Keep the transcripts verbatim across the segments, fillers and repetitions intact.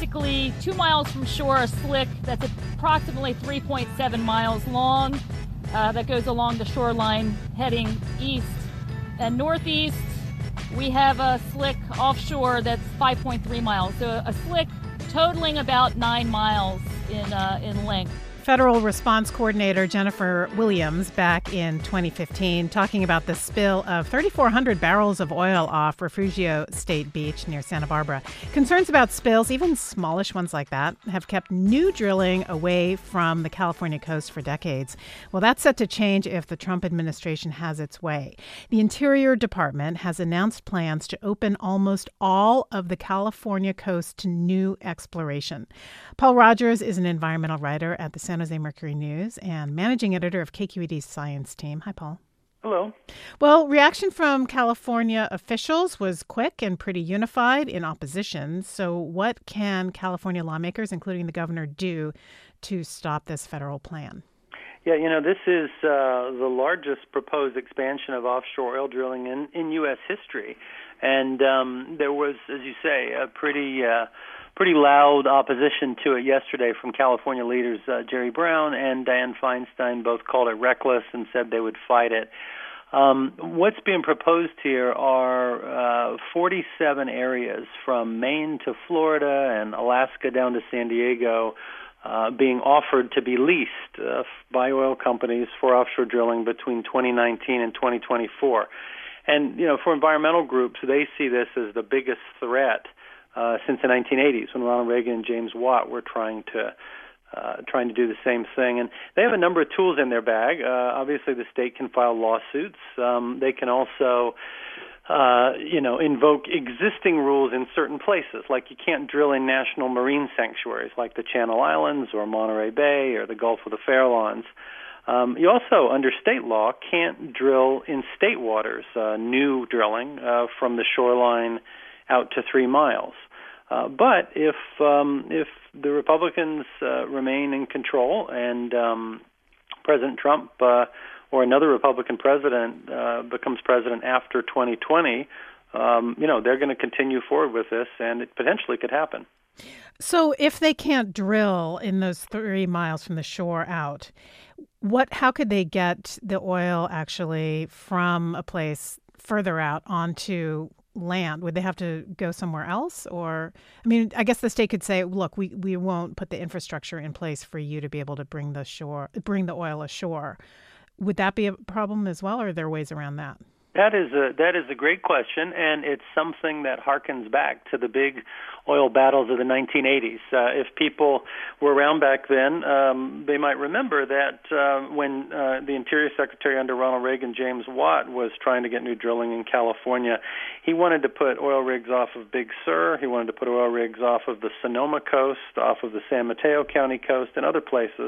basically two miles from shore, a slick that's approximately three point seven miles long uh, that goes along the shoreline heading east and northeast. We have a slick offshore that's five point three miles, so a slick totaling about nine miles in uh, in length. Federal Response Coordinator Jennifer Williams back in twenty fifteen talking about the spill of three thousand four hundred barrels of oil off Refugio State Beach near Santa Barbara. Concerns about spills, even smallish ones like that, have kept new drilling away from the California coast for decades. Well, that's set to change if the Trump administration has its way. The Interior Department has announced plans to open almost all of the California coast to new exploration. Paul Rogers is an environmental writer at the San Jose Mercury News and managing editor of K Q E D's science team. Hi, Paul. Hello. Well, reaction from California officials was quick and pretty unified in opposition. So what can California lawmakers, including the governor, do to stop this federal plan? Yeah, you know, this is uh, the largest proposed expansion of offshore oil drilling in, in U S history. And um, there was, as you say, a pretty... Uh, Pretty loud opposition to it yesterday from California leaders uh, Jerry Brown and Dianne Feinstein. Both called it reckless and said they would fight it. Um, what's being proposed here are uh, forty-seven areas from Maine to Florida and Alaska down to San Diego uh, being offered to be leased uh, by oil companies for offshore drilling between twenty nineteen and twenty twenty-four. And, you know, for environmental groups, they see this as the biggest threat Uh, since the nineteen eighties, when Ronald Reagan and James Watt were trying to uh, trying to do the same thing. And they have a number of tools in their bag. Uh, obviously, the state can file lawsuits. Um, they can also, uh, you know, invoke existing rules in certain places, like you can't drill in national marine sanctuaries like the Channel Islands or Monterey Bay or the Gulf of the Farallones. Um, you also, under state law, can't drill in state waters, uh, new drilling uh, from the shoreline out to three miles. Uh, but if um, if the Republicans uh, remain in control and um, President Trump uh, or another Republican president uh, becomes president after twenty twenty, um, you know, they're going to continue forward with this, and it potentially could happen. So if they can't drill in those three miles from the shore out, what? How could they get the oil actually from a place further out onto land? Would they have to go somewhere else? Or, I mean, I guess the state could say, look, we, we won't put the infrastructure in place for you to be able to bring the shore, bring the oil ashore. Would that be a problem as well, or are there ways around that? That is a that is a great question, and it's something that harkens back to the big oil battles of the nineteen eighties. Uh, if people were around back then, um, they might remember that uh, when uh, the Interior Secretary under Ronald Reagan, James Watt, was trying to get new drilling in California, he wanted to put oil rigs off of Big Sur, he wanted to put oil rigs off of the Sonoma coast, off of the San Mateo County coast, and other places.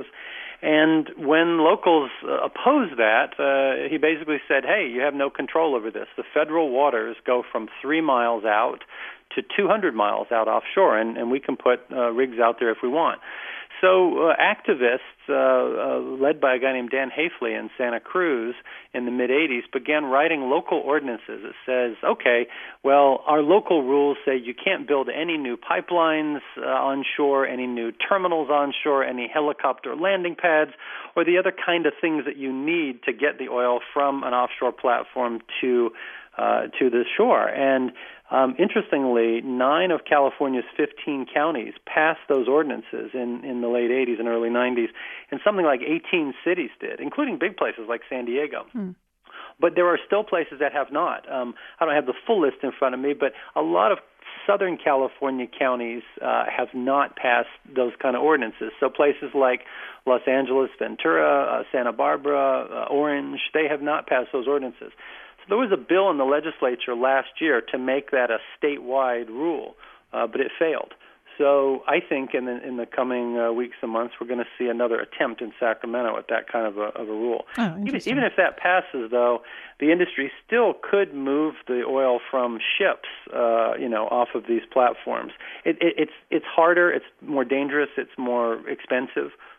And when locals uh, opposed that, uh, he basically said, hey, you have no control over this. The federal waters go from three miles out to two hundred miles out offshore, and, and we can put uh, rigs out there if we want. So uh, activists, uh, uh, led by a guy named Dan Hafley in Santa Cruz in the mid-eighties, began writing local ordinances that says, okay, well, our local rules say you can't build any new pipelines uh, onshore, any new terminals onshore, any helicopter landing pads, or the other kind of things that you need to get the oil from an offshore platform to uh, to the shore. And Um, interestingly, nine of California's fifteen counties passed those ordinances in, in the late eighties and early nineties, and something like eighteen cities did, including big places like San Diego. Hmm. But there are still places that have not. Um, I don't have the full list in front of me, but a lot of Southern California counties uh, have not passed those kind of ordinances. So places like Los Angeles, Ventura, uh, Santa Barbara, uh, Orange, they have not passed those ordinances. There was a bill in the legislature last year to make that a statewide rule, uh, but it failed. So I think in the, in the coming uh, weeks and months, we're going to see another attempt in Sacramento at that kind of a, of a rule. Oh, even, even if that passes, though, the industry still could move the oil from ships, uh, you know, off of these platforms. It, it, it's it's harder, it's more dangerous, it's more expensive.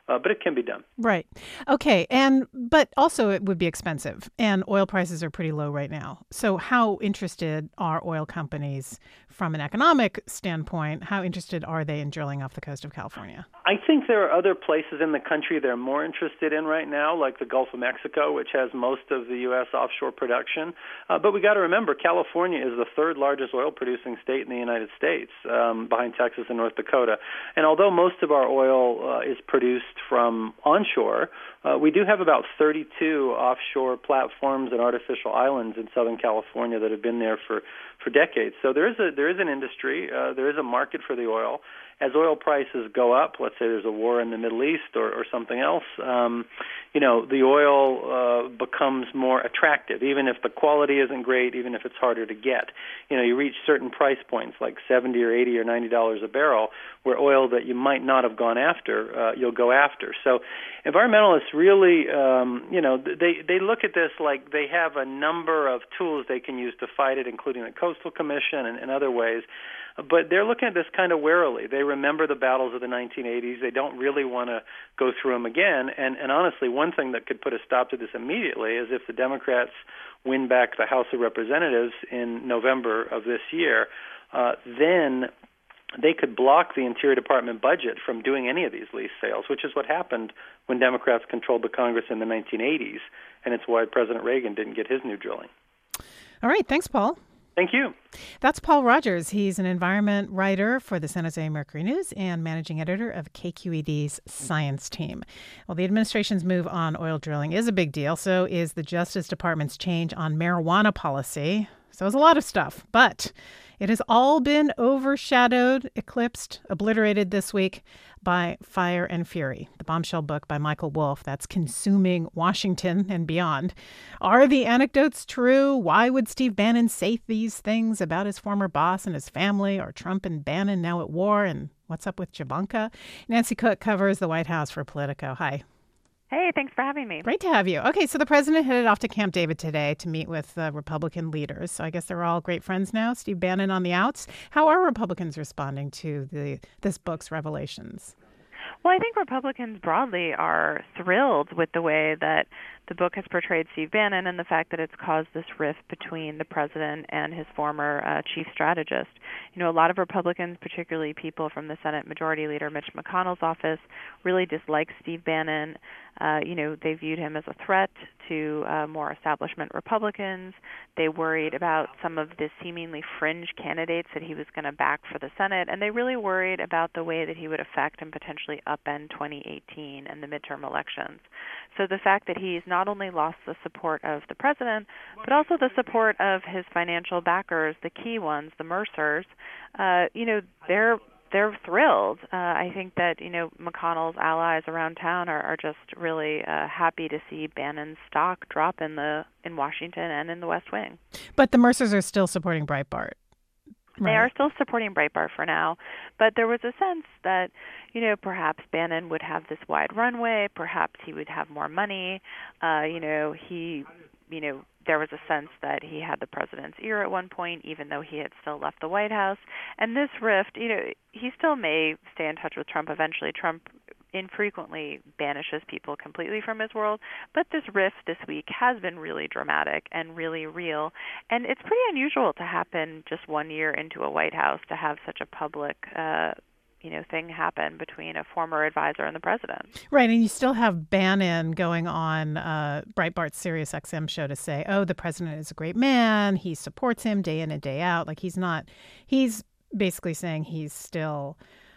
uh, but it can be done. Right. Okay. And but also it would be expensive, and oil prices are pretty low right now. So how interested are oil companies from an economic standpoint? How interested are they in drilling off the coast of California? I think there are other places in the country they're more interested in right now, like the Gulf of Mexico, which has most of the U S offshore production. Uh, but we got to remember, California is the third largest oil-producing state in the United States, um, behind Texas and North Dakota. And although most of our oil uh, is produced from onshore, uh, we do have about thirty-two offshore platforms and artificial islands in Southern California that have been there for, for decades. So there is a there is an industry, uh, there is a market for the oil. As oil prices go up, let's say there's a war in the Middle East or, or something else, um, you know, the oil uh, becomes more attractive, even if the quality isn't great, even if it's harder to get. You know, you reach certain price points like seventy or eighty or ninety dollars a barrel, where oil that you might not have gone after, uh, you'll go after. So environmentalists really, um, you know, they, they look at this like they have a number of tools they can use to fight it, including the Coastal Commission and, and other ways. But they're looking at this kind of warily. They remember the battles of the nineteen eighties. They don't really want to go through them again. And, and honestly, one thing that could put a stop to this immediately is if the Democrats win back the House of Representatives in November of this year, uh, then they could block the Interior Department budget from doing any of these lease sales, which is what happened when Democrats controlled the Congress in the nineteen eighties. And it's why President Reagan didn't get his new drilling. All right. Thanks, Paul. Thank you. That's Paul Rogers. He's an environment writer for the San Jose Mercury News and managing editor of K Q E D's Science Team. Well, the administration's move on oil drilling is a big deal. So is the Justice Department's change on marijuana policy. So is a lot of stuff. But it has all been overshadowed, eclipsed, obliterated this week by Fire and Fury, the bombshell book by Michael Wolff that's consuming Washington and beyond. Are the anecdotes true? Why would Steve Bannon say these things about his former boss and his family? Are Trump and Bannon now at war? And what's up with Javanka? Nancy Cook covers the White House for Politico. Hi. Hey, thanks for having me. Great to have you. Okay, so the president headed off to Camp David today to meet with uh, Republican leaders. So I guess they're all great friends now. Steve Bannon on the outs. How are Republicans responding to the this book's revelations? Well, I think Republicans broadly are thrilled with the way that the book has portrayed Steve Bannon and the fact that it's caused this rift between the president and his former uh, chief strategist. You know, a lot of Republicans, particularly people from the Senate Majority Leader Mitch McConnell's office, really dislike Steve Bannon. Uh, you know, they viewed him as a threat to uh, more establishment Republicans. They worried about some of the seemingly fringe candidates that he was going to back for the Senate, and they really worried about the way that he would affect and potentially upend twenty eighteen and the midterm elections. So the fact that he's not only lost the support of the president, but also the support of his financial backers, the key ones, the Mercers, uh, you know, they're they're thrilled. Uh, I think that, you know, McConnell's allies around town are, are just really uh, happy to see Bannon's stock drop in the in Washington and in the West Wing. But the Mercers are still supporting Breitbart. Right. They are still supporting Breitbart for now, but there was a sense that, you know, perhaps Bannon would have this wide runway, perhaps he would have more money. Uh, you know, he, you know, there was a sense that he had the president's ear at one point, even though he had still left the White House. And this rift, you know, he still may stay in touch with Trump eventually. Trump infrequently banishes people completely from his world, but this rift this week has been really dramatic and really real, and it's pretty unusual to happen just one year into a White House to have such a public uh, you know, thing happen between a former advisor and the president. Right, and you still have Bannon going on uh, Breitbart's Sirius X M show to say, oh, the president is a great man, he supports him day in and day out. Like he's not, he's basically saying he's still...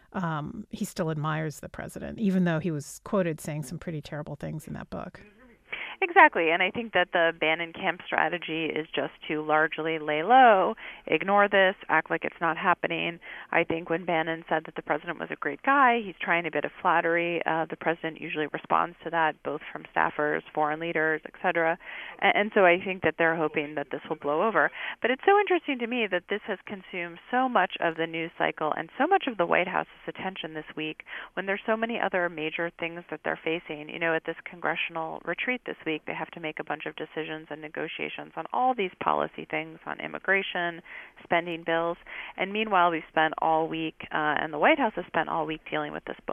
Um, he still admires the president, even though he was quoted saying some pretty terrible things in that book. Exactly, and I think that the Bannon camp strategy is just to largely lay low, ignore this, act like it's not happening. I think when Bannon said that the president was a great guy, he's trying a bit of flattery. Uh, the president usually responds to that, both from staffers, foreign leaders, et cetera. And, and so I think that they're hoping that this will blow over. But it's so interesting to me that this has consumed so much of the news cycle and so much of the White House's attention this week when there's so many other major things that they're facing. You know, at this congressional retreat this week, they have to make a bunch of decisions and negotiations on all these policy things, on immigration, spending bills. And meanwhile, we've spent all week, uh, and the White House has spent all week dealing with this book.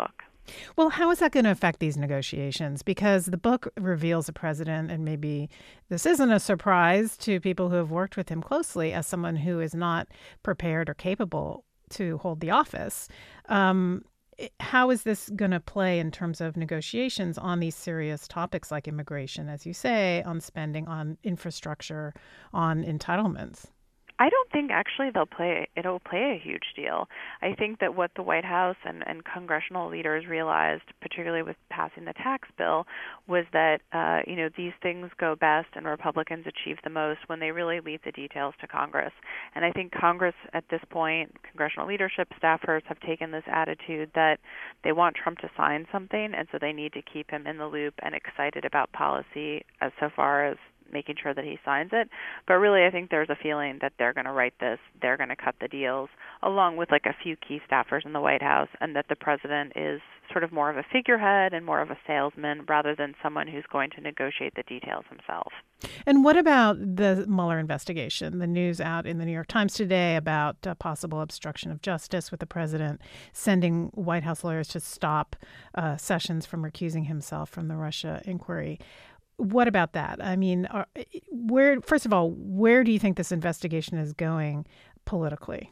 Well, how is that going to affect these negotiations? Because the book reveals the president, and maybe this isn't a surprise to people who have worked with him closely, as someone who is not prepared or capable to hold the office. Um, how is this going to play in terms of negotiations on these serious topics like immigration, as you say, on spending, on infrastructure, on entitlements? I don't think actually they'll play it'll play a huge deal. I think that what the White House and, and congressional leaders realized, particularly with passing the tax bill, was that uh, you know these things go best and Republicans achieve the most when they really leave the details to Congress. And I think Congress at this point, congressional leadership, staffers have taken this attitude that they want Trump to sign something, and so they need to keep him in the loop and excited about policy as so far as making sure that he signs it. But really, I think there's a feeling that they're going to write this, they're going to cut the deals, along with like a few key staffers in the White House, and that the president is sort of more of a figurehead and more of a salesman rather than someone who's going to negotiate the details himself. And what about the Mueller investigation? The news out in the New York Times today about uh, possible obstruction of justice with the president sending White House lawyers to stop uh, Sessions from recusing himself from the Russia inquiry. What about that? I mean, are, where? First of all, where do you think this investigation is going politically?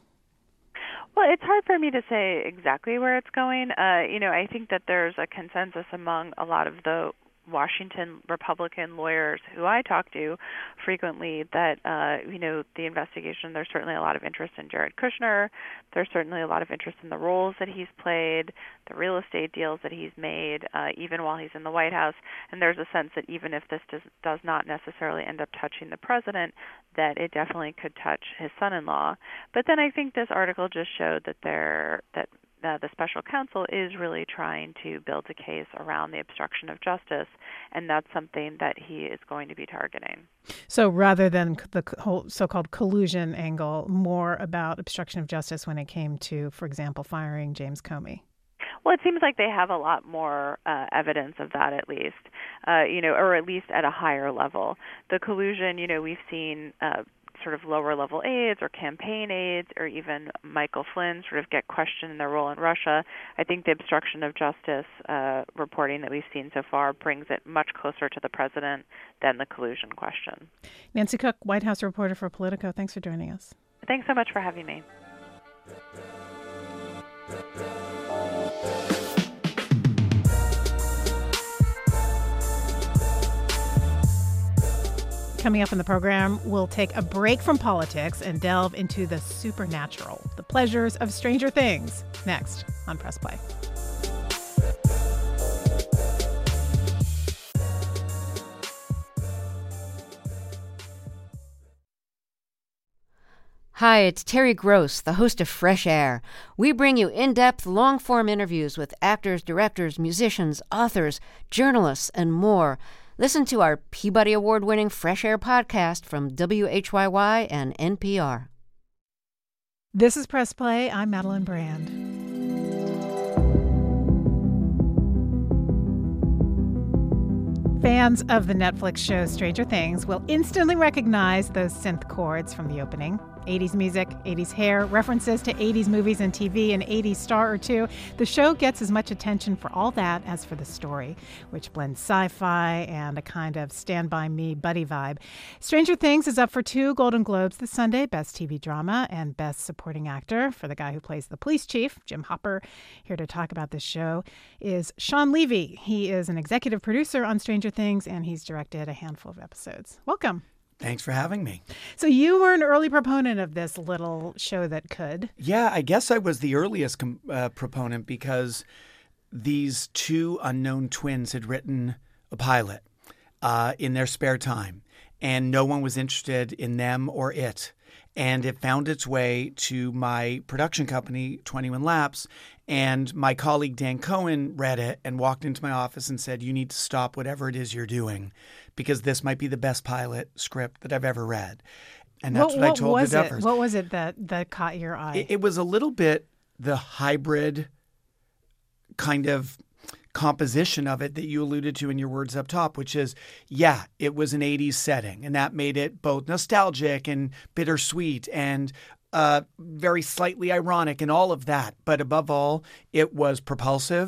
Well, it's hard for me to say exactly where it's going. Uh, you know, I think that there's a consensus among a lot of the Washington Republican lawyers who I talk to frequently that, uh, you know, the investigation, there's certainly a lot of interest in Jared Kushner. There's certainly a lot of interest in the roles that he's played, the real estate deals that he's made, uh, even while he's in the White House. And there's a sense that even if this does, does not necessarily end up touching the president, that it definitely could touch his son-in-law. But then I think this article just showed that there that Uh, the special counsel is really trying to build a case around the obstruction of justice, and that's something that he is going to be targeting. So rather than the whole so-called collusion angle, more about obstruction of justice when it came to, for example, firing James Comey. Well, it seems like they have a lot more uh, evidence of that, at least, uh, you know, or at least at a higher level. The collusion, you know, we've seen uh, sort of lower-level aides or campaign aides or even Michael Flynn sort of get questioned in their role in Russia. I think the obstruction of justice uh, reporting that we've seen so far brings it much closer to the president than the collusion question. Nancy Cook, White House reporter for Politico. Thanks for joining us. Thanks so much for having me. Coming up in the program, we'll take a break from politics and delve into the supernatural, the pleasures of Stranger Things, next on Press Play. Hi, it's Terry Gross, the host of Fresh Air. We bring you in-depth, long-form interviews with actors, directors, musicians, authors, journalists, and more. Listen to our Peabody Award-winning Fresh Air podcast from W H Y Y and N P R. This is Press Play. I'm Madeline Brand. Fans of the Netflix show Stranger Things will instantly recognize those synth chords from the opening. eighties music, eighties hair, references to eighties movies and T V, an eighties star or two. The show gets as much attention for all that as for the story, which blends sci-fi and a kind of Stand By Me buddy vibe. Stranger Things is up for two Golden Globes this Sunday, Best T V Drama and Best Supporting Actor for the guy who plays the police chief, Jim Hopper. Here to talk about this show is Sean Levy. He is an executive producer on Stranger Things, and he's directed a handful of episodes. Welcome. Thanks for having me. So you were an early proponent of this little show that could. Yeah, I guess I was the earliest com- uh, proponent because these two unknown twins had written a pilot uh, in their spare time, and no one was interested in them or it. And it found its way to my production company, twenty-one Laps, and my colleague Dan Cohen read it and walked into my office and said, you need to stop whatever it is you're doing because this might be the best pilot script that I've ever read. And that's what, what, what I told was the Duffers. It? What was it that, that caught your eye? It, it was a little bit the hybrid kind of composition of it that you alluded to in your words up top, which is, yeah, it was an eighties setting, and that made it both nostalgic and bittersweet and uh, very slightly ironic and all of that. But above all, it was propulsive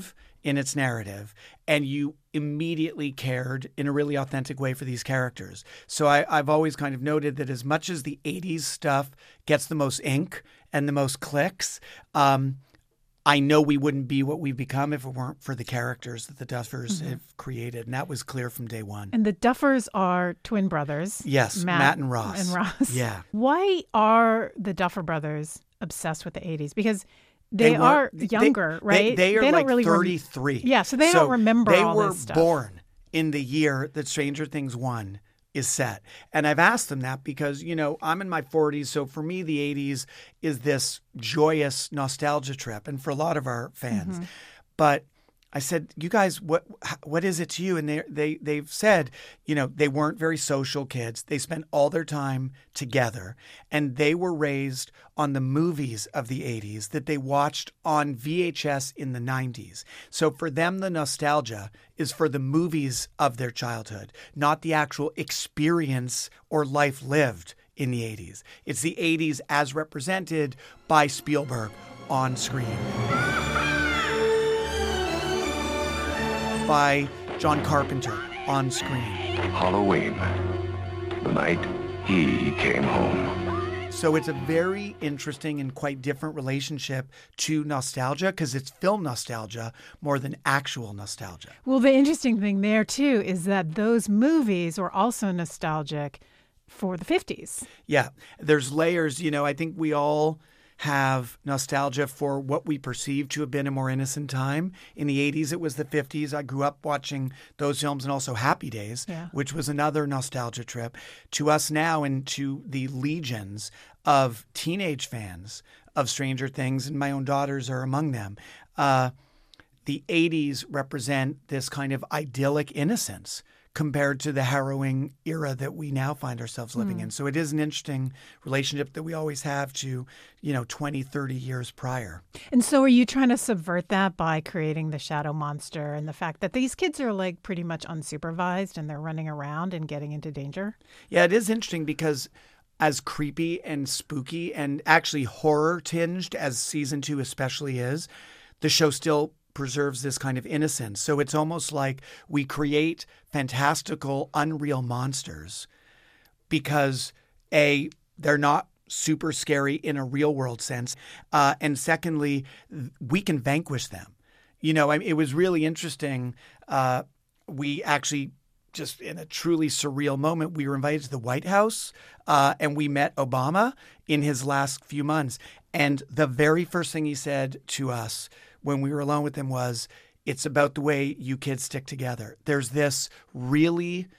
in its narrative, and you immediately cared in a really authentic way for these characters. So I, I've always kind of noted that as much as the eighties stuff gets the most ink and the most clicks, um, I know we wouldn't be what we've become if it weren't for the characters that the Duffers mm-hmm. have created. And that was clear from day one. And the Duffers are twin brothers. Yes, Matt, Matt and Ross. And Ross. Yeah. Why are the Duffer brothers obsessed with the eighties? Because they, they are younger, they, right? They, they are they like really thirty-three. Rem- yeah, so they so don't remember they all were this stuff. born in the year that Stranger Things one is set. And I've asked them that because, you know, I'm in my forties. So for me, the eighties is this joyous nostalgia trip. And for a lot of our fans. Mm-hmm. But I said, you guys, what what is it to you? And they, they, they've said, you know, they weren't very social kids. They spent all their time together. And they were raised on the movies of the eighties that they watched on V H S in the nineties. So for them, the nostalgia is for the movies of their childhood, not the actual experience or life lived in the eighties. It's the eighties as represented by Spielberg on screen, by John Carpenter on screen. Halloween, the night he came home. So it's a very interesting and quite different relationship to nostalgia because it's film nostalgia more than actual nostalgia. Well, the interesting thing there, too, is that those movies were also nostalgic for the fifties. Yeah, there's layers. You know, I think we all have nostalgia for what we perceive to have been a more innocent time. In the eighties, it was the fifties. I grew up watching those films, and also Happy Days, yeah. which was another nostalgia trip. To us now and to the legions of teenage fans of Stranger Things, and my own daughters are among them, uh, the eighties represent this kind of idyllic innocence compared to the harrowing era that we now find ourselves living mm. in. So it is an interesting relationship that we always have to, you know, twenty, thirty years prior. And so are you trying to subvert that by creating the shadow monster and the fact that these kids are like pretty much unsupervised and they're running around and getting into danger? Yeah, it is interesting because as creepy and spooky and actually horror tinged as season two especially is, the show still preserves this kind of innocence. So it's almost like we create fantastical, unreal monsters because A, they're not super scary in a real world sense. Uh, and secondly, we can vanquish them. You know, I mean, it was really interesting. Uh, we actually just in a truly surreal moment, we were invited to the White House uh, and we met Obama in his last few months. And the very first thing he said to us when we were alone with him was, it's about the way you kids stick together. There's this really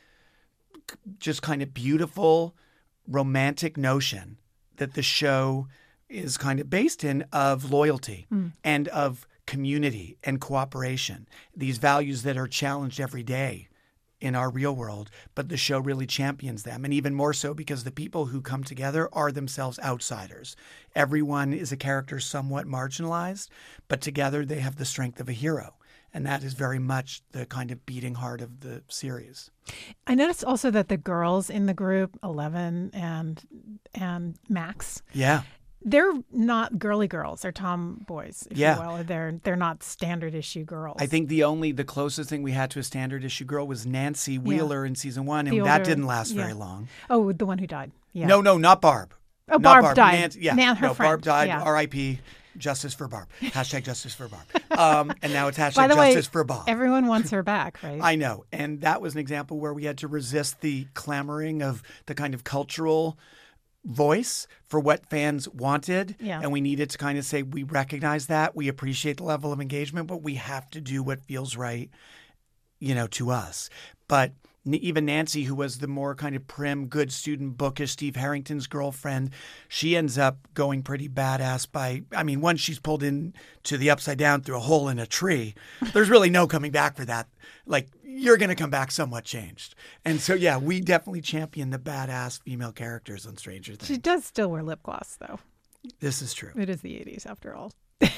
just kind of beautiful, romantic notion that the show is kind of based in of loyalty mm. and of community and cooperation, these values that are challenged every day in our real world, but the show really champions them. And even more so because the people who come together are themselves outsiders. Everyone is a character somewhat marginalized, but together they have the strength of a hero. And that is very much the kind of beating heart of the series. I noticed also that the girls in the group, Eleven and and Max, yeah, they're not girly girls. They're tomboys, if yeah. you will. They're they're not standard issue girls. I think the only the closest thing we had to a standard issue girl was Nancy Wheeler yeah. in season one, and older, that didn't last yeah. very long. Oh, the one who died. Yeah. No, no, not Barb. Oh, not Barb, Barb died. Nancy, yeah, Nan, her no, friend. Barb died. Yeah. R I P Justice for Barb. Hashtag Justice for Barb. Um, and now it's hashtag By the Justice way, for Bob. Everyone wants her back, right? I know, and that was an example where we had to resist the clamoring of the kind of cultural voice for what fans wanted. Yeah. And we needed to kind of say, we recognize that, we appreciate the level of engagement, but we have to do what feels right, you know, to us. But even Nancy, who was the more kind of prim, good student, bookish Steve Harrington's girlfriend, she ends up going pretty badass by, I mean, once she's pulled in to the Upside Down through a hole in a tree, there's really no coming back for that. Like, you're going to come back somewhat changed. And so, yeah, we definitely champion the badass female characters on Stranger Things. She does still wear lip gloss, though. This is true. It is the eighties, after all.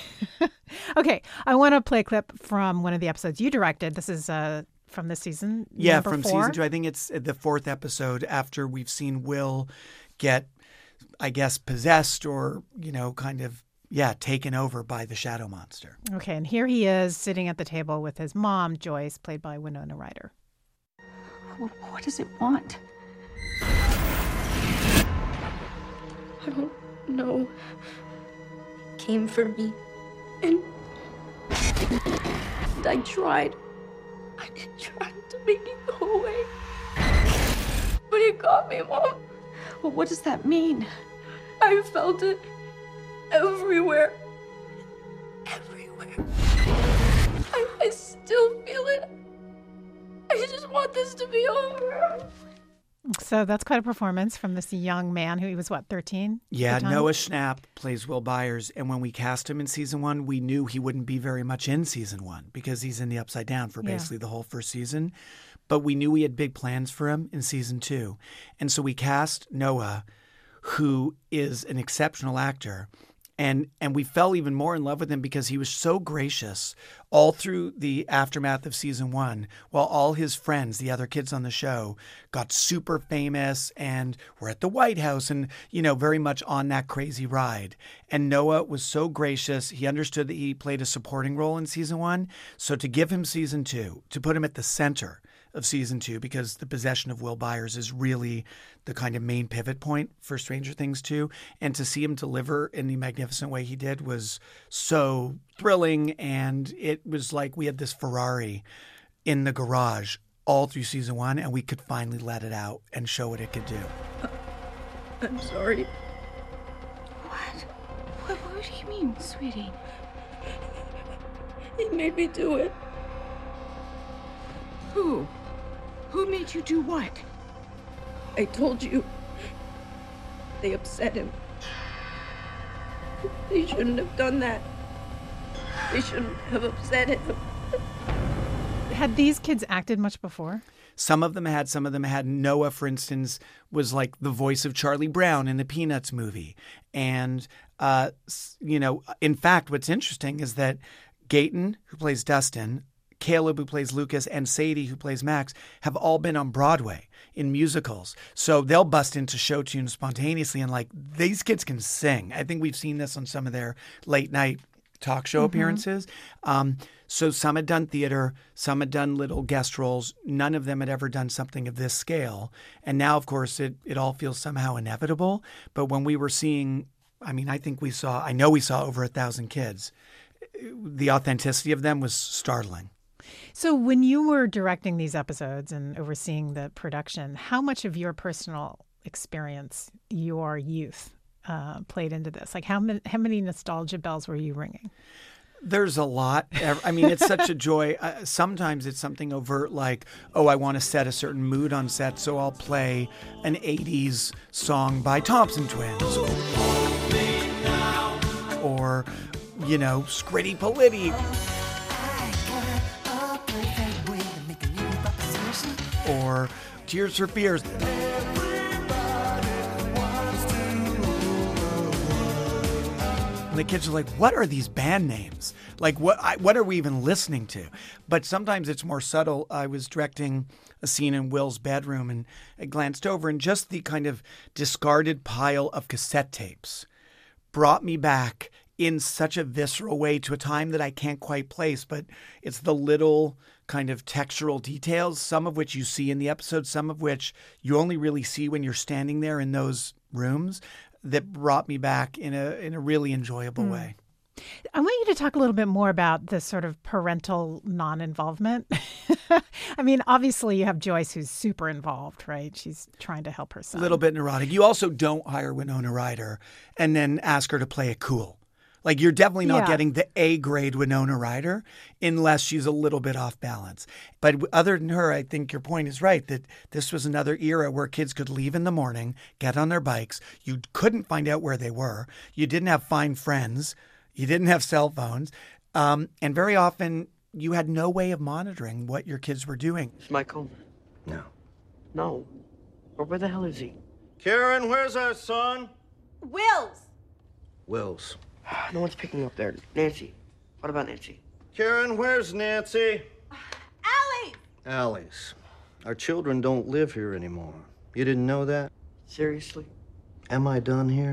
Okay, I want to play a clip from one of the episodes you directed. This is uh, from this season. Yeah, number from four. season two. I think it's the fourth episode after we've seen Will get, I guess, possessed or, you know, kind of yeah, taken over by the shadow monster. Okay, and here he is sitting at the table with his mom, Joyce, played by Winona Ryder. What, what does it want? I don't know. It came for me. And, and I tried. I tried to make it go away. But it got me, Mom. Well, what does that mean? I felt it everywhere. Everywhere. I, I still feel it. I just want this to be over. So that's quite a performance from this young man who he was, what, thirteen? Yeah, Noah Schnapp plays Will Byers. And when we cast him in season one, we knew he wouldn't be very much in season one because he's in the Upside Down for basically yeah. the whole first season. But we knew we had big plans for him in season two. And so we cast Noah, who is an exceptional actor. And and we fell even more in love with him because he was so gracious all through the aftermath of season one, while all his friends, the other kids on the show, got super famous and were at the White House and, you know, very much on that crazy ride. And Noah was so gracious. He understood that he played a supporting role in season one. So to give him season two, to put him at the center of season two, because the possession of Will Byers is really the kind of main pivot point for Stranger Things two. And to see him deliver in the magnificent way he did was so thrilling. And it was like we had this Ferrari in the garage all through season one, and we could finally let it out and show what it could do. I'm sorry. What? What, what do you mean, sweetie? He made me do it. Who? Who made you do what? I told you. They upset him. They shouldn't have done that. They shouldn't have upset him. Had these kids acted much before? Some of them had, some of them had. Noah, for instance, was like the voice of Charlie Brown in the Peanuts movie. And, uh, you know, in fact, what's interesting is that Gaten, who plays Dustin, Caleb, who plays Lucas, and Sadie, who plays Max, have all been on Broadway in musicals. So they'll bust into show tunes spontaneously, and like, these kids can sing. I think we've seen this on some of their late night talk show mm-hmm. appearances. Um, so some had done theater, some had done little guest roles. None of them had ever done something of this scale. And now, of course, it, it all feels somehow inevitable. But when we were seeing, I mean, I think we saw, I know we saw over a thousand kids. The authenticity of them was startling. So when you were directing these episodes and overseeing the production, how much of your personal experience, your youth, uh, played into this? Like how many, how many nostalgia bells were you ringing? There's a lot. I mean, it's such a joy. Uh, sometimes it's something overt like, oh, I want to set a certain mood on set, so I'll play an eighties song by Thompson Twins. Or, you know, Scritti Politti. Or Tears for Fears. And the kids are like, what are these band names? Like, what I, what are we even listening to? But sometimes it's more subtle. I was directing a scene in Will's bedroom, and I glanced over, and just the kind of discarded pile of cassette tapes brought me back in such a visceral way to a time that I can't quite place. But it's the little kind of textural details, some of which you see in the episode, some of which you only really see when you're standing there in those rooms, that brought me back in a in a really enjoyable mm. way. I want you to talk a little bit more about this sort of parental non-involvement. I mean, obviously you have Joyce, who's super involved, right? She's trying to help her son. A little bit neurotic. You also don't hire Winona Ryder and then ask her to play it cool. Like, you're definitely not yeah. getting the A-grade Winona Ryder unless she's a little bit off balance. But other than her, I think your point is right, that this was another era where kids could leave in the morning, get on their bikes. You couldn't find out where they were. You didn't have fine friends. You didn't have cell phones. Um, and very often, you had no way of monitoring what your kids were doing. Is Mike home? No. No? Or where the hell is he? Karen, where's our son? Will's. Will's. No one's picking up there. Nancy. What about Nancy? Karen, where's Nancy? Allie! Allie's. Our children don't live here anymore. You didn't know that? Seriously? Am I done here?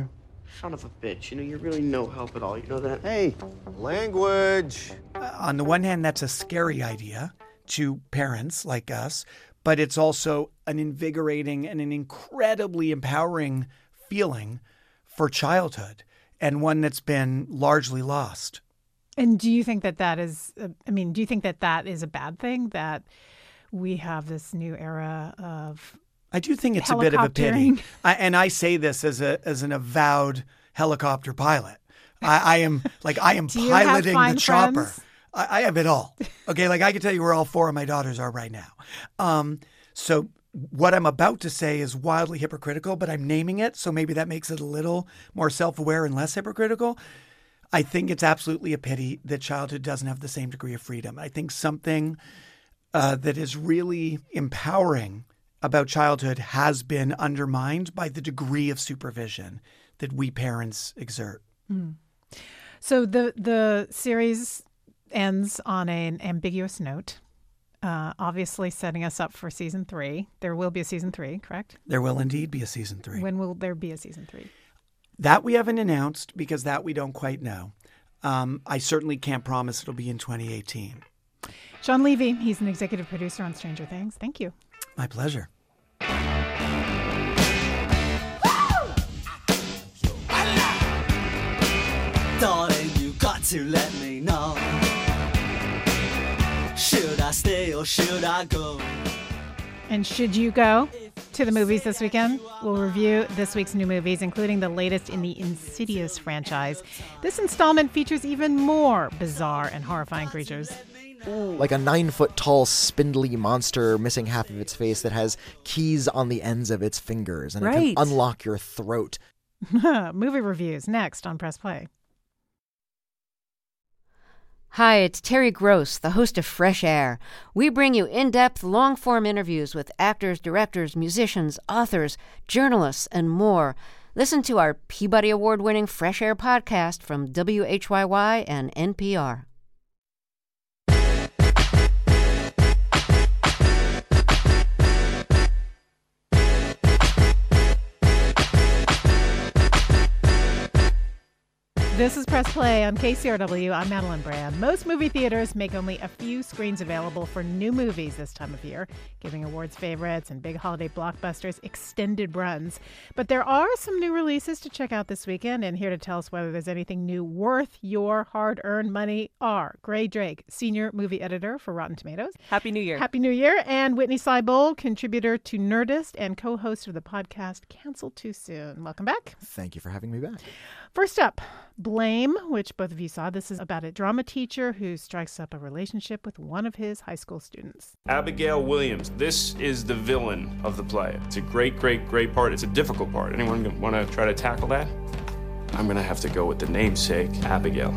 Son of a bitch. You know, you're really no help at all. You know that? Hey, language. Uh, on the one hand, that's a scary idea to parents like us, but it's also an invigorating and an incredibly empowering feeling for childhood, and one that's been largely lost. And do you think that that is, uh, I mean, do you think that that is a bad thing, that we have this new era of I do think it's a bit of a pity. I, and I say this as a as an avowed helicopter pilot. I, I am like I am piloting the chopper. Friends? I, I have it all. Okay, like I can tell you where all four of my daughters are right now. Um, so what I'm about to say is wildly hypocritical, but I'm naming it, so maybe that makes it a little more self-aware and less hypocritical. I think it's absolutely a pity that childhood doesn't have the same degree of freedom. I think something uh, that is really empowering about childhood has been undermined by the degree of supervision that we parents exert. Mm. So the the series ends on an ambiguous note, uh, obviously setting us up for season three. There will be a season three, correct? There will indeed be a season three. When will there be a season three? That we haven't announced because that we don't quite know. Um, I certainly can't promise it'll be in twenty eighteen. Shawn Levy, he's an executive producer on Stranger Things. Thank you. My pleasure. Darling, you got to let me know. Should I stay or should I go? And should you go to the movies this weekend? We'll review this week's new movies, including the latest in the Insidious franchise. This installment features even more bizarre and horrifying creatures. Like a nine-foot-tall, spindly monster missing half of its face that has keys on the ends of its fingers, and right. it can unlock your throat. Movie reviews next on Press Play. Hi, it's Terry Gross, the host of Fresh Air. We bring you in-depth, long-form interviews with actors, directors, musicians, authors, journalists, and more. Listen to our Peabody Award-winning Fresh Air podcast from W H Y Y and N P R. This is Press Play on K C R W. I'm Madeline Brand. Most movie theaters make only a few screens available for new movies this time of year, giving awards favorites and big holiday blockbusters extended runs. But there are some new releases to check out this weekend, and here to tell us whether there's anything new worth your hard-earned money are Gray Drake, senior movie editor for Rotten Tomatoes. Happy New Year. Happy New Year. And Whitney Seibold, contributor to Nerdist and co-host of the podcast Cancel Too Soon. Welcome back. Thank you for having me back. First up, Blame, which both of you saw. This is about a drama teacher who strikes up a relationship with one of his high school students. Abigail Williams. This is the villain of the play. It's a great, great, great part. It's a difficult part. Anyone want to try to tackle that? I'm going to have to go with the namesake, Abigail.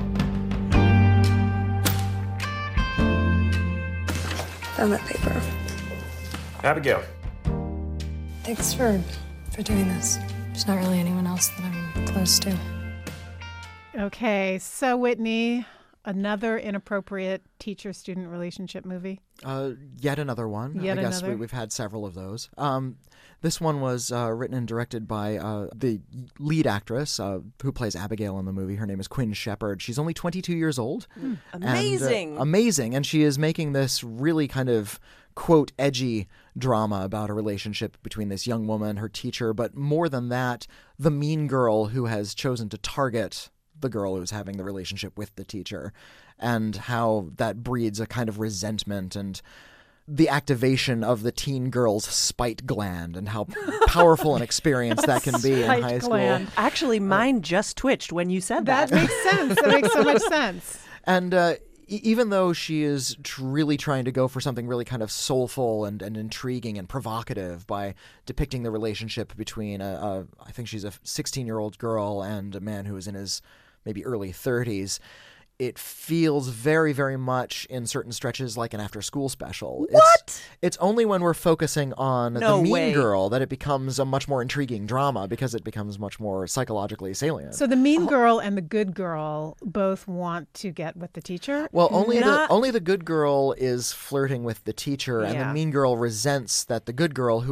Found that paper. Abigail. Thanks for, for doing this. There's not really anyone else that I'm close to. Okay, so Whitney, another inappropriate teacher-student relationship movie? Uh, yet another one. Yet I guess another. we, we've had several of those. Um, this one was uh, written and directed by uh, the lead actress uh, who plays Abigail in the movie. Her name is Quinn Shepard. She's only twenty-two years old. Mm, amazing. And, uh, amazing. And she is making this really kind of, quote, edgy drama about a relationship between this young woman, her teacher, but more than that, the mean girl who has chosen to target the girl who's having the relationship with the teacher, and how that breeds a kind of resentment and the activation of the teen girl's spite gland and how powerful an experience that can be in high gland. school. Actually, mine just twitched when you said that. That makes sense. That makes so much sense. And uh, e- even though she is tr- really trying to go for something really kind of soulful and, and intriguing and provocative by depicting the relationship between, a, a, I think she's a sixteen-year-old girl and a man who is in his maybe early thirties, it feels very, very much in certain stretches like an after-school special. What? It's, it's only when we're focusing on No the mean way. girl that it becomes a much more intriguing drama because it becomes much more psychologically salient. So the mean girl and the good girl both want to get with the teacher? Well, only Not- the only the good girl is flirting with the teacher, and Yeah. the mean girl resents that the good girl, who is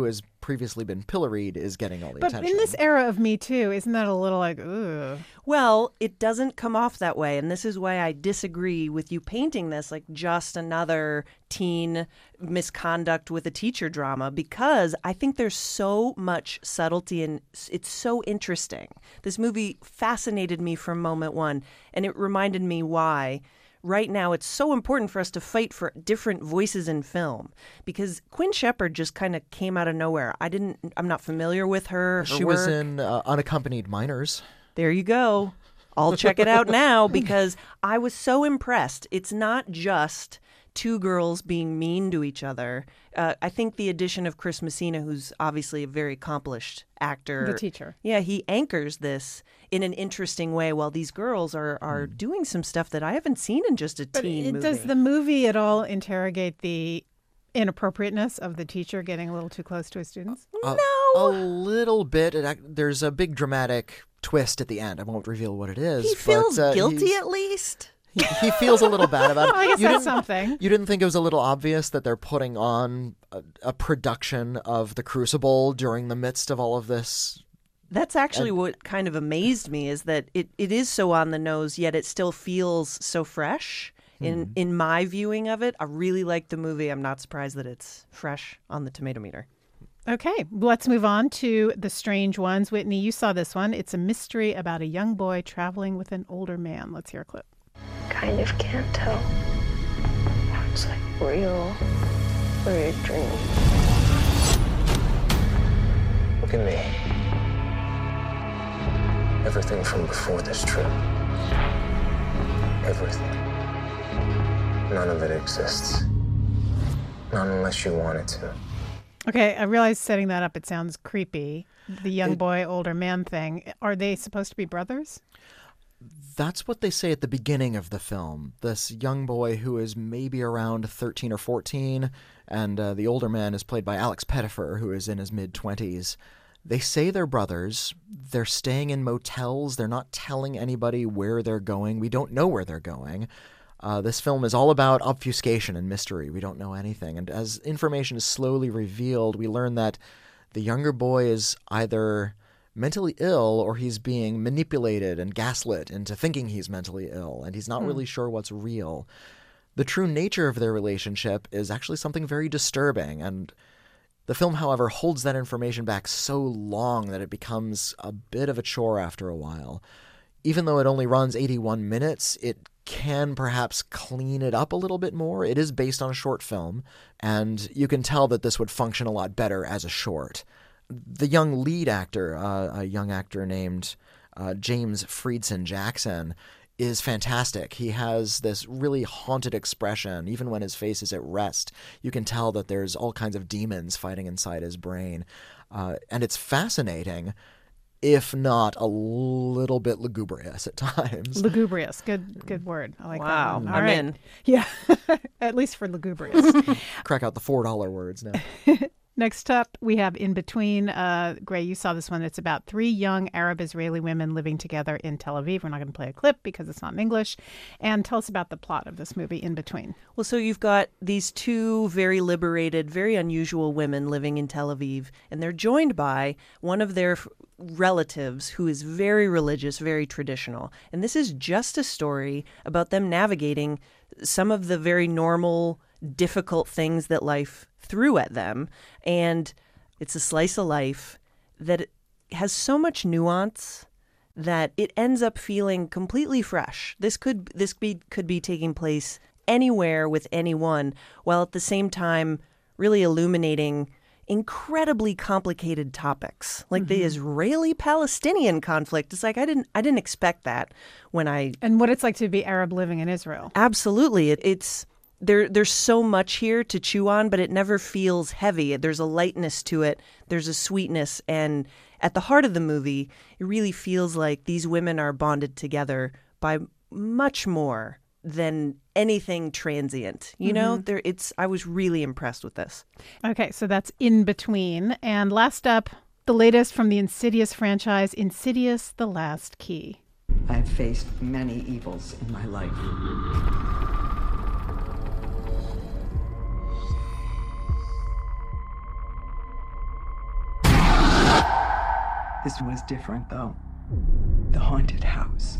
previously been pilloried is getting all the but attention. In this era of Me Too, isn't that a little like, ooh? Well, it doesn't come off that way, and this is why I disagree with you painting this like just another teen misconduct with a teacher drama, because I think there's so much subtlety and it's so interesting. This movie fascinated me from moment one, and it reminded me why right now it's so important for us to fight for different voices in film, because Quinn Shepard just kind of came out of nowhere. I didn't, I'm not familiar with her. her she work. was in uh, Unaccompanied Minors. There you go. I'll check it out now because I was so impressed. It's not just two girls being mean to each other. Uh, I think the addition of Chris Messina, who's obviously a very accomplished actor. The teacher. Yeah, he anchors this in an interesting way while these girls are, are mm. doing some stuff that I haven't seen in just a but teen it, movie. Does the movie at all interrogate the inappropriateness of the teacher getting a little too close to his students? Uh, no. A little bit. It, there's a big dramatic twist at the end. I won't reveal what it is. He feels but, uh, guilty at least. He, he feels a little bad about it. I guess you that's didn't, something. You didn't think it was a little obvious that they're putting on a, a production of The Crucible during the midst of all of this? That's actually and, what kind of amazed me, is that it, it is so on the nose, yet it still feels so fresh. In mm-hmm. in my viewing of it, I really like the movie. I'm not surprised that it's fresh on the tomato meter. Okay, let's move on to The Strange Ones. Whitney, you saw this one. It's a mystery about a young boy traveling with an older man. Let's hear a clip. Kind of can't tell what's like real or a dream. Look at me. Everything from before this trip. Everything. None of it exists. Not unless you want it to. Okay, I realize setting that up, it sounds creepy. The young it, boy, older man thing. Are they supposed to be brothers? That's what they say at the beginning of the film. This young boy who is maybe around thirteen or fourteen, and uh, the older man is played by Alex Pettyfer, who is in his mid-twenties. They say they're brothers. They're staying in motels. They're not telling anybody where they're going. We don't know where they're going. Uh, this film is all about obfuscation and mystery. We don't know anything. And as information is slowly revealed, we learn that the younger boy is either mentally ill or he's being manipulated and gaslit into thinking he's mentally ill, and he's not mm. really sure what's real. The true nature of their relationship is actually something very disturbing, and the film, however, holds that information back so long that it becomes a bit of a chore after a while. Even though it only runs eighty-one minutes, it can perhaps clean it up a little bit more. It is based on a short film, and you can tell that this would function a lot better as a short. The young lead actor, uh, a young actor named uh, James Friedson Jackson, is fantastic. He has this really haunted expression. Even when his face is at rest, you can tell that there's all kinds of demons fighting inside his brain. Uh, and it's fascinating, if not a little bit lugubrious at times. Lugubrious. Good good word. I like wow. that one. I'm right. in. Yeah. At least for lugubrious. Crack out the four dollar words now. Next up, we have In Between. Uh, Gray, you saw this one. It's about three young Arab-Israeli women living together in Tel Aviv. We're not going to play a clip because it's not in English. And tell us about the plot of this movie, In Between. Well, so you've got these two very liberated, very unusual women living in Tel Aviv, and they're joined by one of their relatives who is very religious, very traditional. And this is just a story about them navigating some of the very normal, difficult things that life threw at them. And it's a slice of life that has so much nuance that it ends up feeling completely fresh. This could this be could be taking place anywhere with anyone, while at the same time really illuminating incredibly complicated topics, like mm-hmm. the Israeli-Palestinian conflict. It's like I didn't I didn't expect that when I and what it's like to be Arab living in Israel. Absolutely, it, it's. There, there's so much here to chew on, but it never feels heavy. There's a lightness to it. There's a sweetness. And at the heart of the movie, it really feels like these women are bonded together by much more than anything transient. You mm-hmm. know, there. It's. I was really impressed with this. Okay, so that's In Between. And last up, the latest from the Insidious franchise, Insidious: The Last Key. I've faced many evils in my life. This was different, though. The haunted house.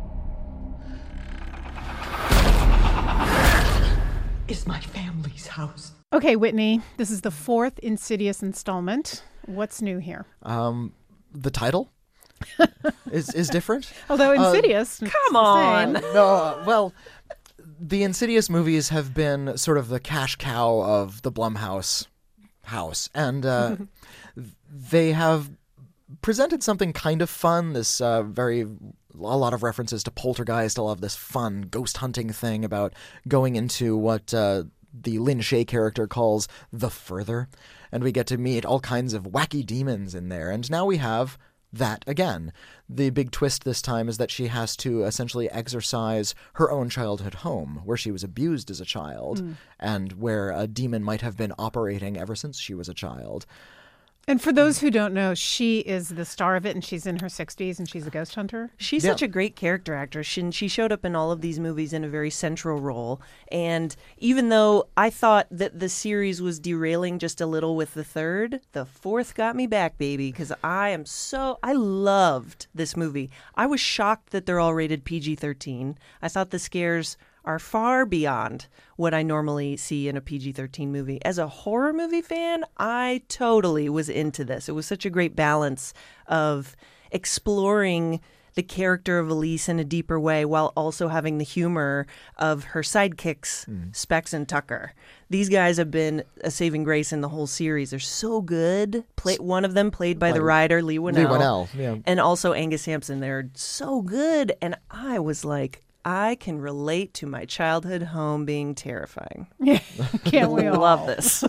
It's my family's house. Okay, Whitney, this is the fourth Insidious installment. What's new here? Um, the title is is different. Although Insidious, uh, come on. No, well, the Insidious movies have been sort of the cash cow of the Blumhouse house, and uh, they have presented something kind of fun. This uh, very a lot of references to Poltergeist. I love this fun ghost hunting thing about going into what uh, the Lin Shaye character calls the further, and we get to meet all kinds of wacky demons in there. And now we have that again. The big twist this time is that she has to essentially exorcise her own childhood home, where she was abused as a child, mm. and where a demon might have been operating ever since she was a child. And for those who don't know, she is the star of it, and she's in her sixties, and she's a ghost hunter. She's yeah. such a great character actress. She, she showed up in all of these movies in a very central role. And even though I thought that the series was derailing just a little with the third, the fourth got me back, baby, because I am so... I loved this movie. I was shocked that they're all rated P G thirteen. I thought the scares are far beyond what I normally see in a P G thirteen movie. As a horror movie fan, I totally was into this. It was such a great balance of exploring the character of Elise in a deeper way while also having the humor of her sidekicks, mm. Specs and Tucker. These guys have been a saving grace in the whole series. They're so good. Play, one of them played by the writer, Lee Winnell. Lee Winnell, yeah. And also Angus Sampson. They're so good. And I was like, I can relate to my childhood home being terrifying. Yeah, can't we all? Love this.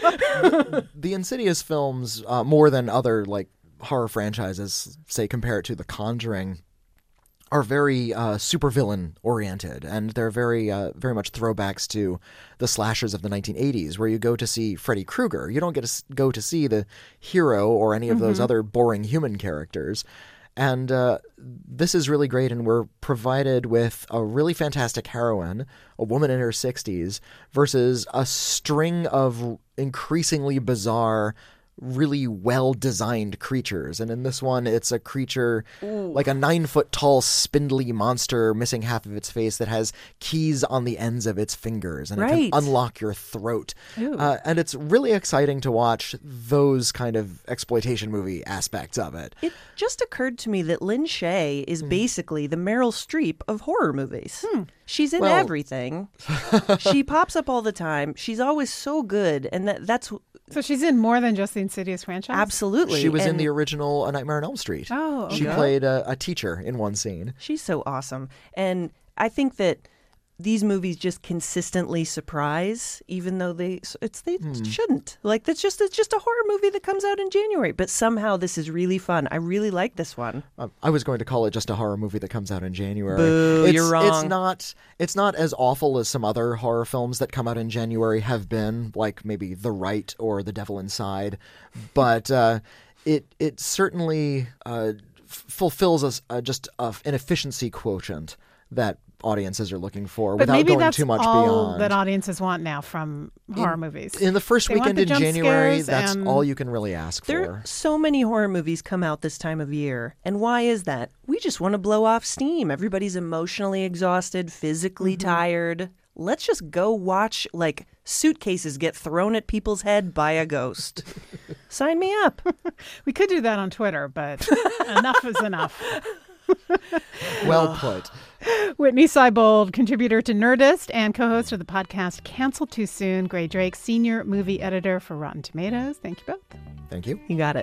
The Insidious films, uh, more than other like horror franchises, say compare it to The Conjuring, are very uh, supervillain oriented, and they're very, uh, very much throwbacks to the slashers of the nineteen eighties, where you go to see Freddy Krueger. You don't get to go to see the hero or any of mm-hmm. those other boring human characters. And uh, this is really great, and we're provided with a really fantastic heroine, a woman in her sixties, versus a string of increasingly bizarre, really well-designed creatures. And in this one, it's a creature Ooh. like a nine-foot-tall, spindly monster missing half of its face that has keys on the ends of its fingers, and right. it can unlock your throat. Uh, and it's really exciting to watch those kind of exploitation movie aspects of it. It just occurred to me that Lin Shaye is mm. basically the Meryl Streep of horror movies. Hmm. She's in well, everything. She pops up all the time. She's always so good, and that, that's... So she's in more than just the Insidious franchise? Absolutely. She was and in the original A Nightmare on Elm Street. Oh, okay. She played a, a teacher in one scene. She's so awesome. And I think that these movies just consistently surprise, even though they it's they hmm. shouldn't. Like that's just it's just a horror movie that comes out in January, but somehow this is really fun. I really like this one. Um, I was going to call it just a horror movie that comes out in January. Boo, it's, you're wrong. It's not. It's not as awful as some other horror films that come out in January have been, like maybe The Rite or The Devil Inside, but uh, it it certainly uh, f- fulfills us uh, just uh, an efficiency quotient that audiences are looking for but without maybe going that's too much all beyond. That audiences want now from horror in, movies. In the first they weekend the in January, that's and... all you can really ask there for. There so many horror movies come out this time of year. And why is that? We just want to blow off steam. Everybody's emotionally exhausted, physically mm-hmm. tired. Let's just go watch, like, suitcases get thrown at people's head by a ghost. Sign me up. We could do that on Twitter, but enough is enough. Well put. Whitney Seibold, contributor to Nerdist and co-host of the podcast Canceled Too Soon. Gray Drake, senior movie editor for Rotten Tomatoes. Thank you both. Thank you. You got it.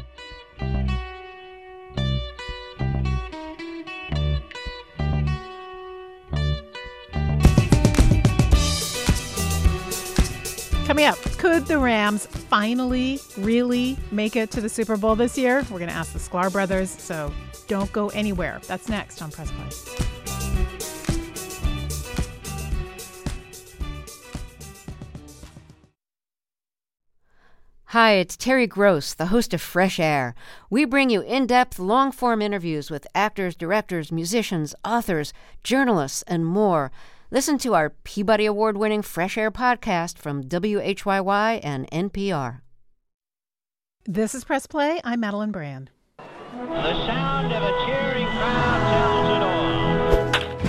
Coming up, could the Rams finally really make it to the Super Bowl this year? We're going to ask the Sklar brothers, so don't go anywhere. That's next on Press Play. Hi, it's Terry Gross, the host of Fresh Air. We bring you in-depth, long-form interviews with actors, directors, musicians, authors, journalists, and more. Listen to our Peabody Award-winning Fresh Air podcast from W H Y Y and N P R. This is Press Play. I'm Madeline Brand. The sound of a cheering crowd tells it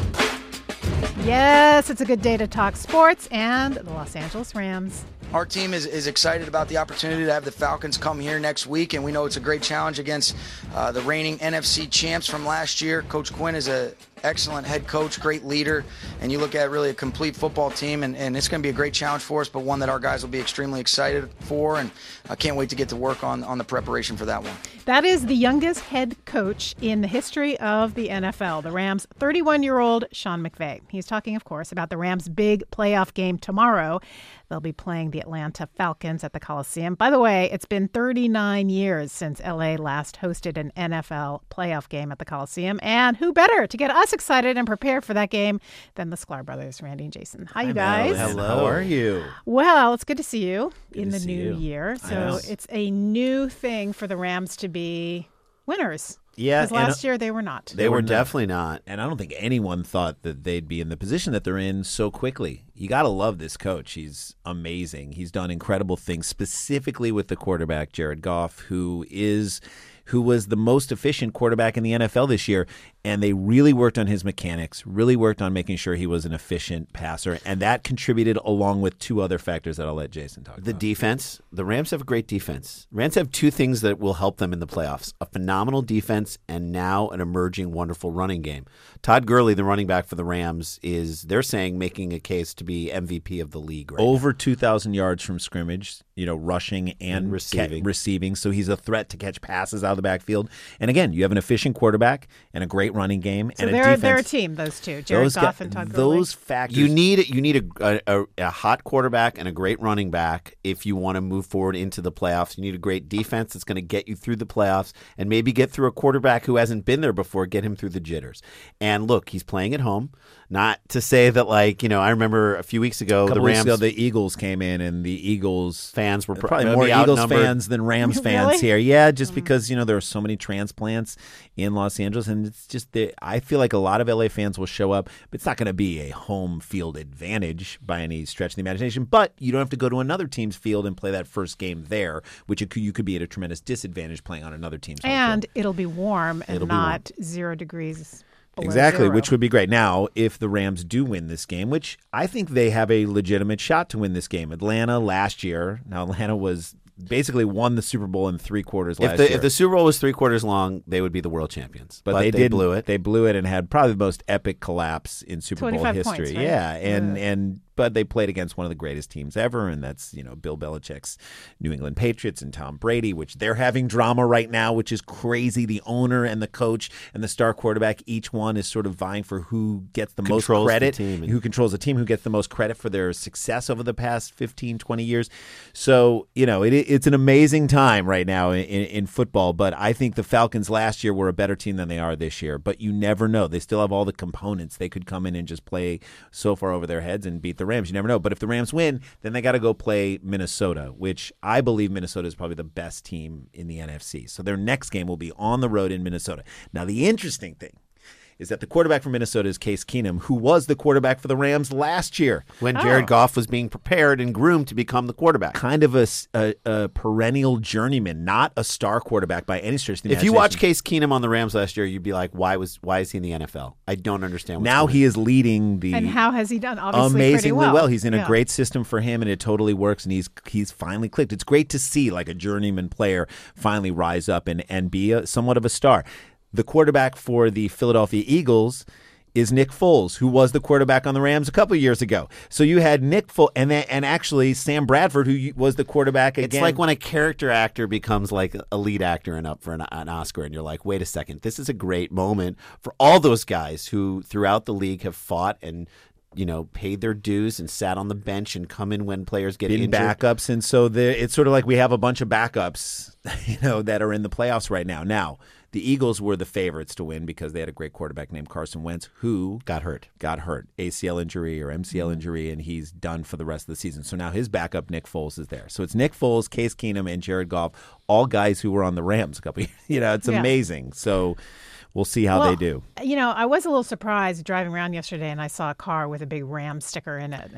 all. Yes, it's a good day to talk sports and the Los Angeles Rams. Our team is, is excited about the opportunity to have the Falcons come here next week, and we know it's a great challenge against uh, the reigning N F C champs from last year. Coach Quinn is an excellent head coach, great leader, and you look at really a complete football team, and, and it's going to be a great challenge for us, but one that our guys will be extremely excited for, and I can't wait to get to work on, on the preparation for that one. That is the youngest head coach in the history of the N F L, the Rams' thirty-one-year-old Sean McVay. He's talking, of course, about the Rams' big playoff game tomorrow. They'll be playing the Atlanta Falcons at the Coliseum. By the way, it's been thirty-nine years since L A last hosted an N F L playoff game at the Coliseum. And who better to get us excited and prepared for that game than the Sklar brothers, Randy and Jason. Hi, you guys. Hello. How are you? Well, it's good to see you good in the see new you. year. So it's a new thing for the Rams to be winners. Yeah, because last year they were not. They, they were, were definitely not. And I don't think anyone thought that they'd be in the position that they're in so quickly. You got to love this coach. He's amazing. He's done incredible things, specifically with the quarterback, Jared Goff, who is who was the most efficient quarterback in the N F L this year. And they really worked on his mechanics, really worked on making sure he was an efficient passer. And that contributed along with two other factors that I'll let Jason talk the about. The defense. The Rams have a great defense. Rams have two things that will help them in the playoffs. A phenomenal defense and now an emerging wonderful running game. Todd Gurley, the running back for the Rams, is, they're saying, making a case to be M V P of the league right Over now. two thousand yards from scrimmage, you know, rushing and, and receiving. Ca- receiving. So he's a threat to catch passes out of the backfield. And again, you have an efficient quarterback and a great running game so and a they're, defense. they're a team, those two, Jared those Goff ga- and Todd Gurley. Those factors. You need, you need a, a, a hot quarterback and a great running back if you want to move forward into the playoffs. You need a great defense that's going to get you through the playoffs and maybe get through a quarterback who hasn't been there before, get him through the jitters. And look, he's playing at home. Not to say that, like, you know, I remember a few weeks ago, a couple the Rams, weeks ago, the Eagles came in, and the Eagles fans were probably more Eagles fans than Rams fans really? here. Yeah, just because, you know, there are so many transplants in Los Angeles, and it's just the, I feel like a lot of L A fans will show up, but it's not going to be a home field advantage by any stretch of the imagination. But you don't have to go to another team's field and play that first game there, which you could, you could be at a tremendous disadvantage playing on another team's home and field. it'll be warm and It'll not zero degrees. Exactly, zero. Which would be great. Now, if the Rams do win this game, which I think they have a legitimate shot to win this game. Atlanta last year, now Atlanta was basically won the Super Bowl in three quarters last if the, year. If the Super Bowl was three quarters long, they would be the world champions. But, but they, they did blew it. They blew it and had probably the most epic collapse in Super Bowl history. Points, right? Yeah, and yeah. and but they played against one of the greatest teams ever, and that's, you know, Bill Belichick's New England Patriots and Tom Brady, which they're having drama right now, which is crazy. The owner and the coach and the star quarterback, each one is sort of vying for who gets the Controls most credit, the team and- who controls the team, who gets the most credit for their success over the past fifteen, twenty years. So, you know, it, it's an amazing time right now in, in, in football, but I think the Falcons last year were a better team than they are this year. But you never know. They still have all the components. They could come in and just play so far over their heads and beat the Rams. You never know. But if the Rams win, then they got to go play Minnesota, which I believe Minnesota is probably the best team in the N F C. So their next game will be on the road in Minnesota. Now, the interesting thing is that the quarterback for Minnesota is Case Keenum, who was the quarterback for the Rams last year. When Jared oh. Goff was being prepared and groomed to become the quarterback. Kind of a, a, a perennial journeyman, not a star quarterback by any stretch of the If you imagination. watch Case Keenum on the Rams last year, you'd be like, why was why is he in the N F L? I don't understand what's Now going he on. is leading the And how has he done? Obviously amazingly pretty well. He's in yeah. a great system for him, and it totally works, and he's he's finally clicked. It's great to see like a journeyman player finally rise up and, and be a, somewhat of a star. The quarterback for the Philadelphia Eagles is Nick Foles, who was the quarterback on the Rams a couple of years ago. So you had Nick Foles, and then, and actually Sam Bradford, who was the quarterback again. It's like when a character actor becomes like a lead actor and up for an, an Oscar, and you're like, wait a second, this is a great moment for all those guys who throughout the league have fought and, you know, paid their dues and sat on the bench and come in when players get been injured. backups, and so the, it's sort of like we have a bunch of backups, you know, that are in the playoffs right now. Now, the Eagles were the favorites to win because they had a great quarterback named Carson Wentz, who got hurt, got hurt, A C L injury or M C L Mm-hmm. injury, and he's done for the rest of the season. So now his backup, Nick Foles, is there. So it's Nick Foles, Case Keenum, and Jared Goff, all guys who were on the Rams a couple years. You know, it's Yeah. amazing. So we'll see how well, they do. You know, I was a little surprised driving around yesterday, and I saw a car with a big Ram sticker in it, and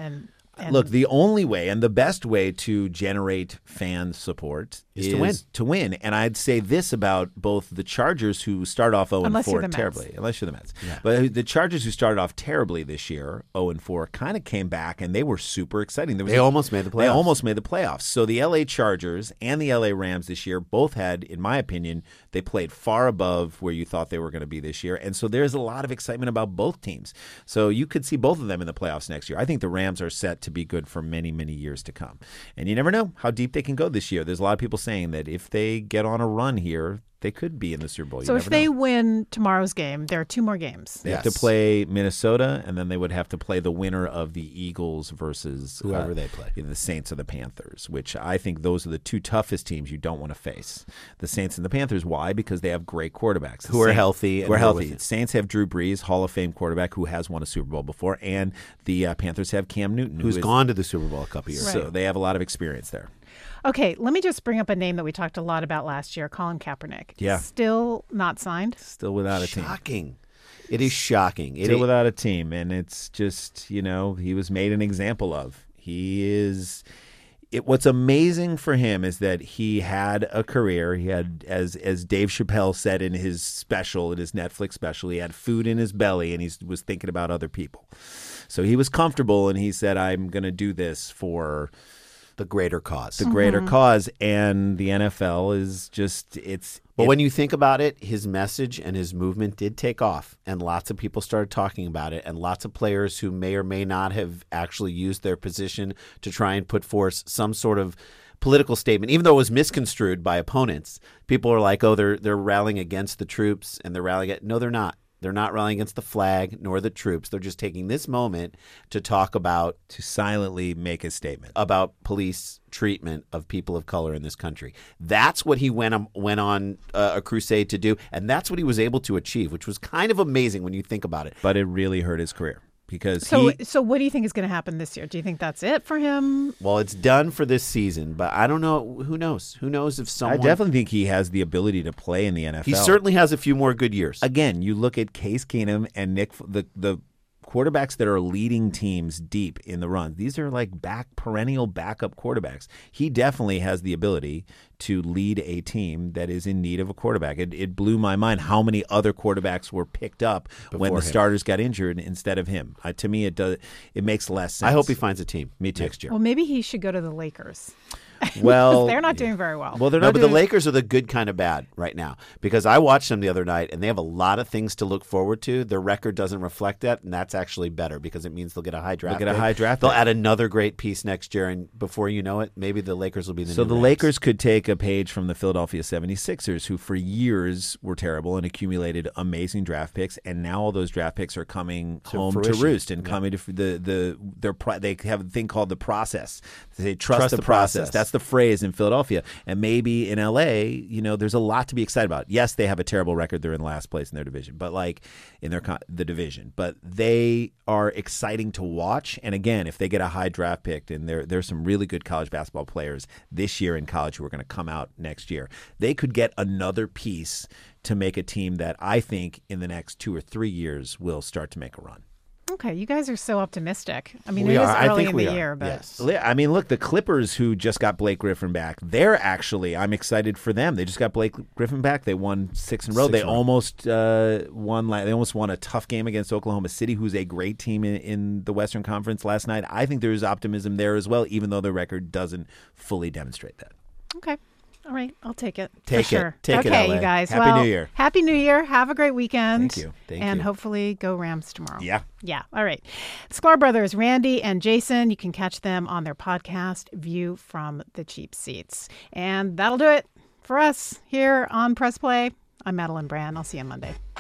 And Look, the only way and the best way to generate fan support Is is to win. to win. And I'd say this about both the Chargers, who start off oh and Unless you're four the Mets. terribly, unless you're the Mets. Yeah. But the Chargers, who started off terribly this year, oh and four, kind of came back, and they were super exciting. There was They a- almost made the They playoffs. almost made the playoffs. So the L A Chargers and the L A Rams this year both had, in my opinion, they played far above where you thought they were going to be this year. And so there's a lot of excitement about both teams. So you could see both of them in the playoffs next year. I think the Rams are set to be good for many, many years to come. And you never know how deep they can go this year. There's a lot of people saying that if they get on a run here, they could be in the Super Bowl. You so if never they know. win tomorrow's game, there are two more games. They have Yes. to play Minnesota, and then they would have to play the winner of the Eagles versus Whoever uh, they play. the Saints or the Panthers, which I think those are the two toughest teams you don't want to face. The Saints and the Panthers. Why? Because they have great quarterbacks. The Who are Saints- healthy and Who are who are healthy. with it. Saints have Drew Brees, Hall of Fame quarterback, who has won a Super Bowl before, and the uh, Panthers have Cam Newton, who Who's is- gone to the Super Bowl a couple years. So they have a lot of experience there. Okay, let me just bring up a name that we talked a lot about last year, Colin Kaepernick. Yeah. Still not signed. Still without a team. Shocking. It is shocking. It Still is- without a team, and it's just, you know, he was made an example of. He is it, what's amazing for him is that he had a career. He had, as as Dave Chappelle said in his special, in his Netflix special, he had food in his belly, and he was thinking about other people. So he was comfortable, and he said, I'm going to do this for the greater cause. The greater Mhm. cause, and the N F L is just, it's... But it- when you think about it, his message and his movement did take off, and lots of people started talking about it, and lots of players who may or may not have actually used their position to try and put forth some sort of political statement, even though it was misconstrued by opponents. People are like, oh, they're they're rallying against the troops, and they're rallying – no, they're not. They're not rallying against the flag nor the troops. They're just taking this moment to talk about – to silently make a statement about police treatment of people of color in this country. That's what he went on, went on uh, a crusade to do, and that's what he was able to achieve, which was kind of amazing when you think about it. But it really hurt his career because So, he... so what do you think is going to happen this year? Do you think that's it for him? Well, it's done for this season, but I don't know. Who knows? Who knows if someone... I definitely think he has the ability to play in the N F L. He certainly has a few more good years. Again, you look at Case Keenum and Nick, the the quarterbacks that are leading teams deep in the run. These are like back perennial backup quarterbacks. He definitely has the ability to lead a team that is in need of a quarterback. It, it blew my mind how many other quarterbacks were picked up when Before the him. starters got injured instead of him. Uh, to me, it does. It makes less sense. I hope he finds a team. Me too. Next year. Well, maybe he should go to the Lakers. Well, they're not doing very well. Well, they're not. No, but the Lakers are the good kind of bad right now because I watched them the other night, and they have a lot of things to look forward to. Their record doesn't reflect that, and that's actually better because it means they'll get a high draft. They'll get a pick. high draft They'll pick. add another great piece next year, and before you know it, maybe the Lakers will be the So new the Rams. Lakers could take a page from the Philadelphia seventy-sixers, who for years were terrible and accumulated amazing draft picks, and now all those draft picks are coming To home fruition. to roost and Yeah. coming to f- the the their pro- they have a thing called the process. They trust, Trust the, the process. process. That's the phrase in Philadelphia, and maybe in L A, you know, there's a lot to be excited about. Yes, they have a terrible record; they're in last place in their division, but like in their con- the division, but they are exciting to watch. And again, if they get a high draft pick, and there there's some really good college basketball players this year in college who are going to come out next year, they could get another piece to make a team that I think in the next two or three years will start to make a run. Okay, you guys are so optimistic. I mean, We it is are. I early think in we the are. year, but Li- I mean, look, the Clippers, who just got Blake Griffin back, they're actually, I'm excited for them. They just got Blake Griffin back. They won six in a row. Six they in a row. almost uh, won. la- They almost won a tough game against Oklahoma City, who's a great team in, in the Western Conference last night. I think there's optimism there as well, even though the record doesn't fully demonstrate that. okay. All right, I'll take it. Take for it. Sure. Take it, okay, L A. you guys. Happy well, New Year. Happy New Year. Have a great weekend. Thank you. Thank and you. hopefully go Rams tomorrow. Yeah. Yeah. All right. Sklar Brothers, Randy and Jason, you can catch them on their podcast, View from the Cheap Seats. And that'll do it for us here on Press Play. I'm Madeline Brand. I'll see you on Monday.